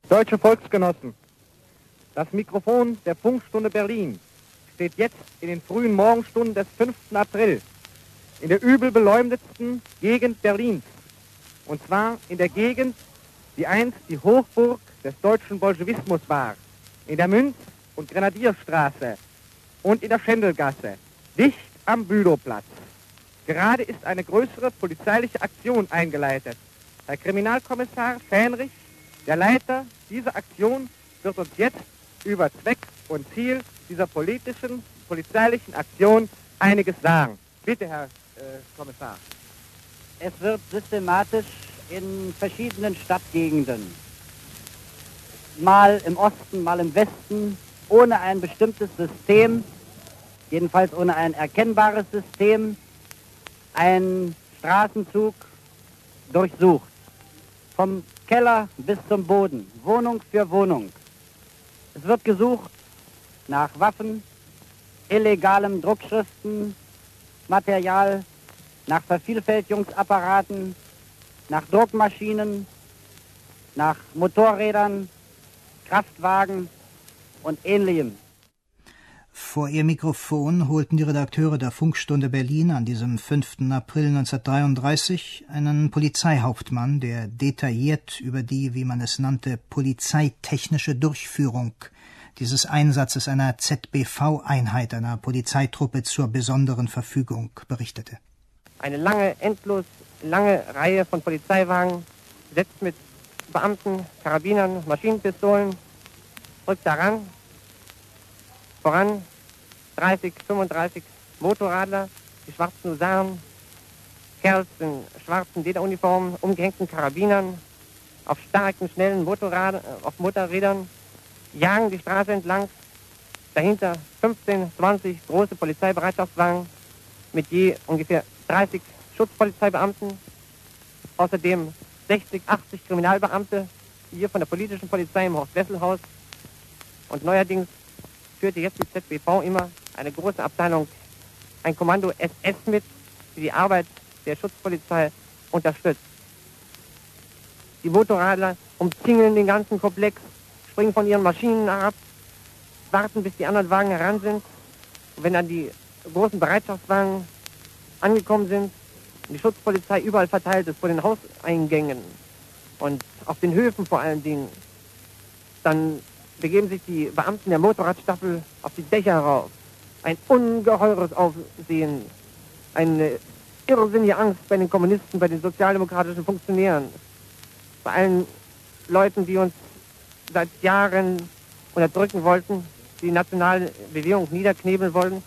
Deutsche Volksgenossen, das Mikrofon der Funkstunde Berlin steht jetzt in den frühen Morgenstunden des 5. April in der übel beleumdetsten Gegend Berlins. Und zwar in der Gegend, die einst die Hochburg des deutschen Bolschewismus war, in der Münz- und Grenadierstraße und in der Schendelgasse, dicht am Bülowplatz. Gerade ist eine größere polizeiliche Aktion eingeleitet. Herr Kriminalkommissar Fähnrich, der Leiter dieser Aktion, wird uns jetzt über Zweck und Ziel dieser polizeilichen Aktion einiges sagen. Bitte, Herr Kommissar. Es wird systematisch in verschiedenen Stadtgegenden, mal im Osten, mal im Westen, ohne ein bestimmtes System, jedenfalls ohne ein erkennbares System, ein Straßenzug durchsucht. Vom Keller bis zum Boden, Wohnung für Wohnung. Es wird gesucht nach Waffen, illegalem Druckschriftenmaterial, nach Vervielfältigungsapparaten, nach Druckmaschinen, nach Motorrädern, Kraftwagen und Ähnlichem. Vor ihr Mikrofon holten die Redakteure der Funkstunde Berlin an diesem 5. April 1933 einen Polizeihauptmann, der detailliert über die, wie man es nannte, polizeitechnische Durchführung dieses Einsatzes einer ZBV-Einheit, einer Polizeitruppe zur besonderen Verfügung, berichtete. Eine endlos lange Reihe von Polizeiwagen, besetzt mit Beamten, Karabinern, Maschinenpistolen, rückt daran. Voran 30, 35 Motorradler, die schwarzen Husaren, Kerls in schwarzen Lederuniformen, umgehängten Karabinern, auf starken, schnellen Motorrädern, jagen die Straße entlang. Dahinter 15, 20 große Polizeibereitschaftswagen mit je ungefähr 30 Schutzpolizeibeamten, außerdem 60, 80 Kriminalbeamte, hier von der politischen Polizei im Horst-Wessel-Haus. Und neuerdings führte jetzt die ZBV immer eine große Abteilung, ein Kommando SS mit, die die Arbeit der Schutzpolizei unterstützt. Die Motorradler umzingeln den ganzen Komplex, springen von ihren Maschinen ab, warten, bis die anderen Wagen heran sind. Und wenn dann die großen Bereitschaftswagen angekommen sind, und die Schutzpolizei überall verteilt ist, vor den Hauseingängen und auf den Höfen vor allen Dingen, dann begeben sich die Beamten der Motorradstaffel auf die Dächer herauf. Ein ungeheures Aufsehen, eine irrsinnige Angst bei den Kommunisten, bei den sozialdemokratischen Funktionären, bei allen Leuten, die uns seit Jahren unterdrücken wollten, die nationale Bewegung niederknebeln wollten.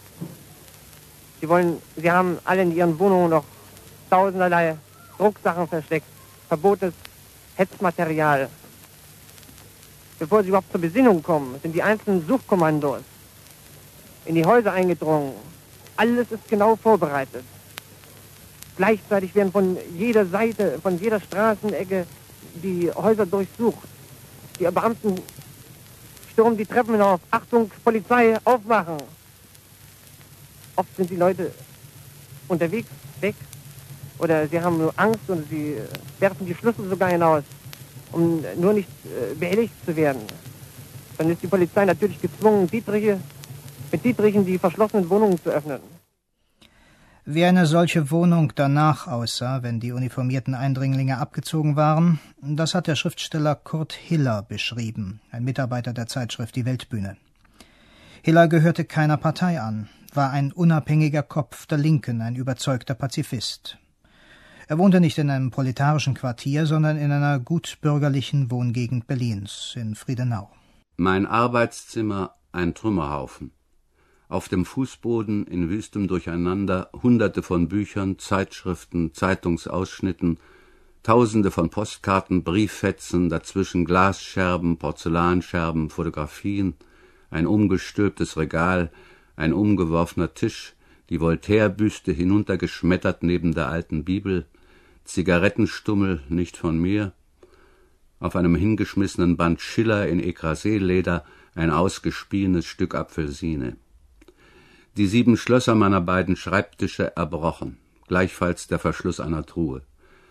Sie haben alle in ihren Wohnungen noch tausenderlei Drucksachen versteckt, verbotenes Hetzmaterial. Bevor sie überhaupt zur Besinnung kommen, sind die einzelnen Suchkommandos in die Häuser eingedrungen. Alles ist genau vorbereitet. Gleichzeitig werden von jeder Seite, von jeder Straßenecke die Häuser durchsucht. Die Beamten stürmen die Treppen hinauf. Achtung, Polizei, aufmachen! Oft sind die Leute unterwegs, weg, oder sie haben nur Angst und sie werfen die Schlüssel sogar hinaus, um nur nicht behelligt zu werden. Dann ist die Polizei natürlich gezwungen, mit Dietrichen die verschlossenen Wohnungen zu öffnen. Wie eine solche Wohnung danach aussah, wenn die uniformierten Eindringlinge abgezogen waren, das hat der Schriftsteller Kurt Hiller beschrieben, ein Mitarbeiter der Zeitschrift Die Weltbühne. Hiller gehörte keiner Partei an, war ein unabhängiger Kopf der Linken, ein überzeugter Pazifist. Er wohnte nicht in einem proletarischen Quartier, sondern in einer gutbürgerlichen Wohngegend Berlins, in Friedenau. Mein Arbeitszimmer ein Trümmerhaufen. Auf dem Fußboden in wüstem Durcheinander Hunderte von Büchern, Zeitschriften, Zeitungsausschnitten, Tausende von Postkarten, Brieffetzen, dazwischen Glasscherben, Porzellanscherben, Fotografien, ein umgestülptes Regal, ein umgeworfener Tisch, die Voltaire-Büste hinuntergeschmettert neben der alten Bibel, Zigarettenstummel nicht von mir, auf einem hingeschmissenen Band Schiller in Écrasé-Leder ein ausgespienenes Stück Apfelsine. Die 7 Schlösser meiner beiden Schreibtische erbrochen, gleichfalls der Verschluss einer Truhe.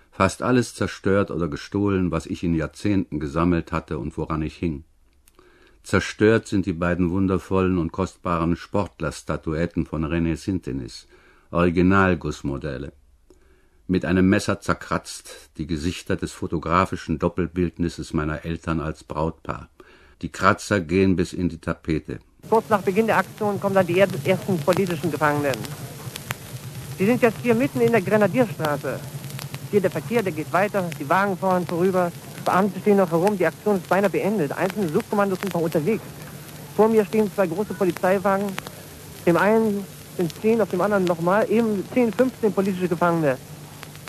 fast alles zerstört oder gestohlen, was ich in Jahrzehnten gesammelt hatte und woran ich hing. Zerstört sind die beiden wundervollen und kostbaren Sportlerstatuetten von René Sintenis, Originalgussmodelle. Mit einem Messer zerkratzt die Gesichter des fotografischen Doppelbildnisses meiner Eltern als Brautpaar. Die Kratzer gehen bis in die Tapete. Kurz nach Beginn der Aktion kommen dann die ersten politischen Gefangenen. Sie sind jetzt hier mitten in der Grenadierstraße. Hier der Verkehr, der geht weiter, die Wagen fahren vorüber, Beamte stehen noch herum, die Aktion ist beinahe beendet. Einzelne Suchkommandos sind noch unterwegs. Vor mir stehen 2 große Polizeiwagen. Dem einen sind 10, auf dem anderen nochmal, eben 10, 15 politische Gefangene.